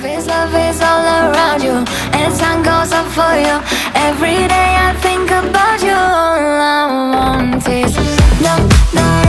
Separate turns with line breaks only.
love is all around you, and sun goes up for you. Every day I think about you. All I want is no, no.